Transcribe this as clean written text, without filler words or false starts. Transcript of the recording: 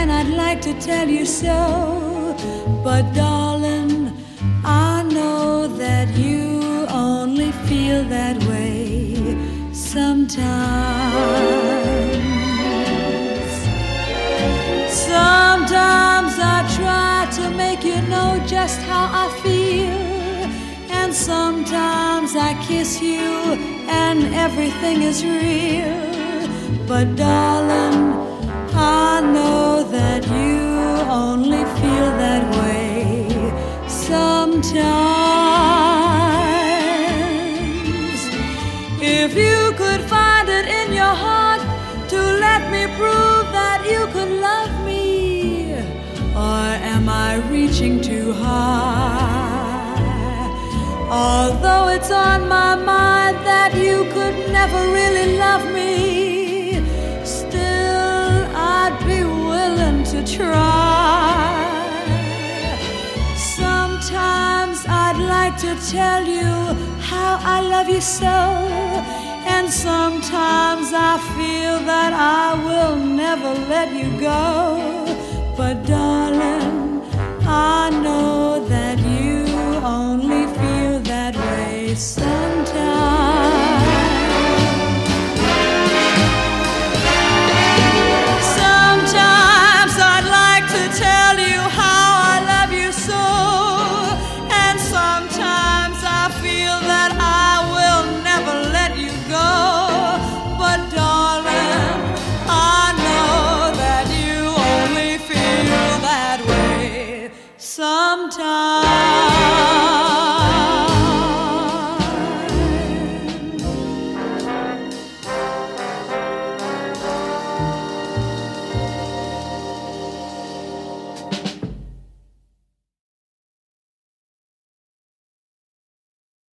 and I'd like to tell you so. But darling, I know that you only feel that way sometimes. Sometimes I try to make you know just how I feel, and sometimes I kiss you and everything is real. But darling, I know that you only feel that way sometimes. If you could find it in your heart to let me prove that you could love me, or am I reaching too high? Although it's on my mind that you could never really love me, still I'd be willing to try. Sometimes I'd like to tell you how I love you so, and sometimes I feel that I will never let you go. But darling, I know that you only feel that way sometimes. Sometimes I'd like to tell you how I love you so, and sometimes I feel that I will never let you go. But darling, I know that you only feel that way sometimes.